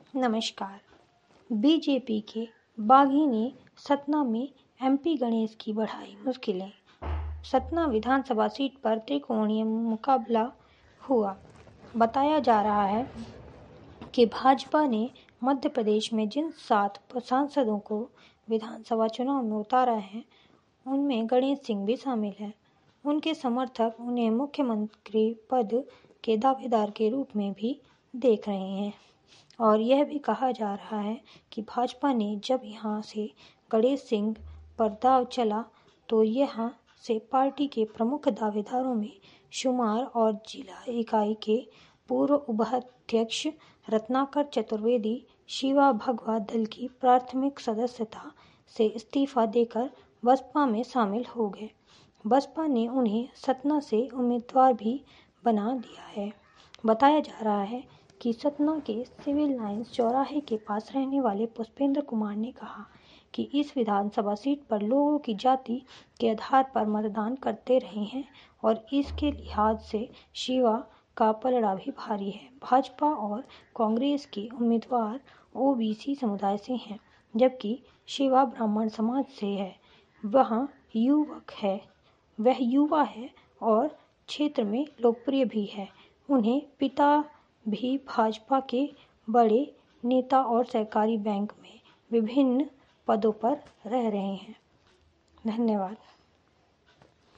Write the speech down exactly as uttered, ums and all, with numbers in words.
नमस्कार। बीजेपी के बागी ने सतना में एमपी गणेश की बढ़ाई मुश्किलें। सतना विधानसभा सीट पर त्रिकोणीय मुकाबला हुआ। बताया जा रहा है कि भाजपा ने मध्य प्रदेश में जिन सात सांसदों को विधानसभा चुनाव में उतारा है, उनमें गणेश सिंह भी शामिल है। उनके समर्थक उन्हें मुख्यमंत्री पद के दावेदार के रूप में भी देख रहे हैं और यह भी कहा जा रहा है कि भाजपा ने जब यहां से गणेश सिंह पर दाव चला तो यहां से पार्टी के प्रमुख दावेदारों में शुमार और जिला इकाई के पूर्व उपाध्यक्ष रत्नाकर चतुर्वेदी शिवा भगवा दल की प्राथमिक सदस्यता से इस्तीफा देकर बसपा में शामिल हो गए। बसपा ने उन्हें सतना से उम्मीदवार भी बना दिया है। बताया जा रहा है कि सतना के सिविल लाइंस चौराहे के पास रहने वाले पुष्पेंद्र कुमार ने कहा कि इस विधानसभा सीट पर लोगों की जाति के आधार पर मतदान करते रहे हैं और इसके लिहाज से शिवा का पलड़ा भी भारी है। भाजपा और कांग्रेस के उम्मीदवार ओबीसी समुदाय से हैं, जबकि शिवा ब्राह्मण समाज से है। वह युवक है वह युवा है और क्षेत्र में लोकप्रिय भी है। उन्हें पिता भी भाजपा के बड़े नेता और सहकारी बैंक में विभिन्न पदों पर रह रहे हैं। धन्यवाद।